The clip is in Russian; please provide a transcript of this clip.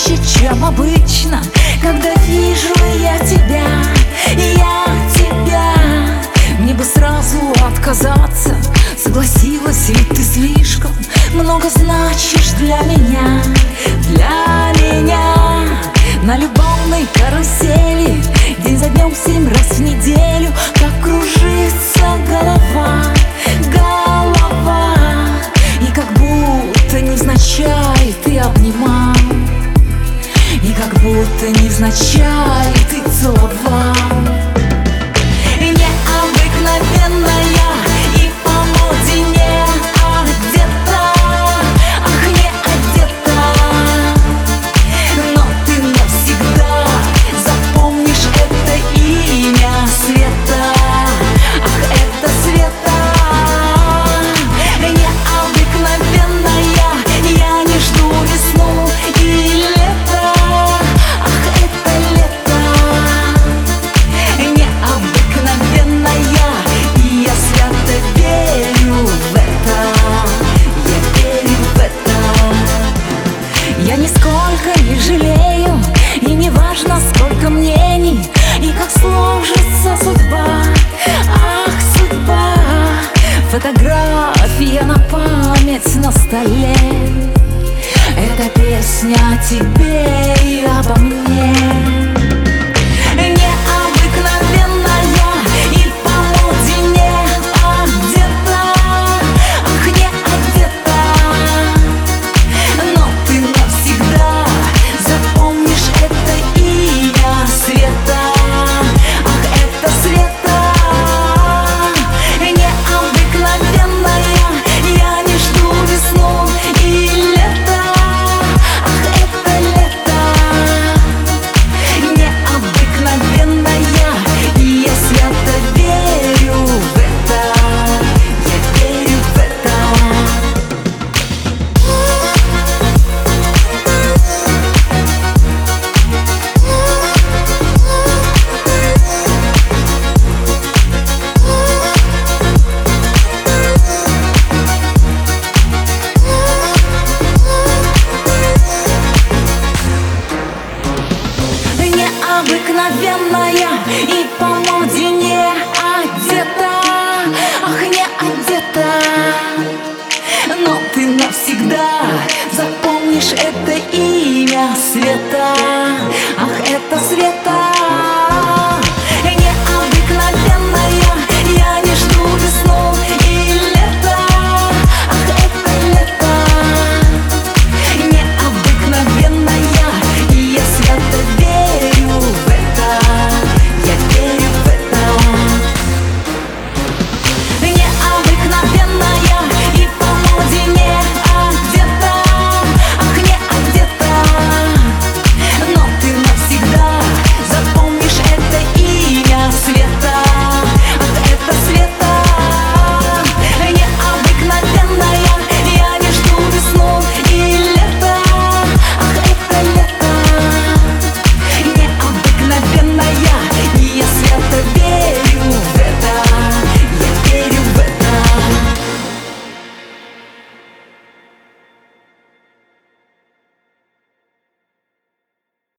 ярче, чем обычно, когда вижу я тебя. Мне бы сразу отказаться, согласилась, ведь ты слишком много значишь для меня. Для меня на любовной карусели день за днем 7 раз в неделю, как кружится голова, голова. И как будто невзначай ты обнимал, и как будто невзначай ты целовал. Необыкновенная и по моде не одета, ах, не одета. Но ты навсегда запомнишь это имя Света, ах, это Света. Необыкновенная, я не жду весну и лето, ах, это лето. Необыкновенная, и я свято верю в это, я верю в это. Я нисколько не жалею, и не важно, сколько мнений, и как сложится судьба, ах, судьба. Фотография на память на столе, эта песня о тебе.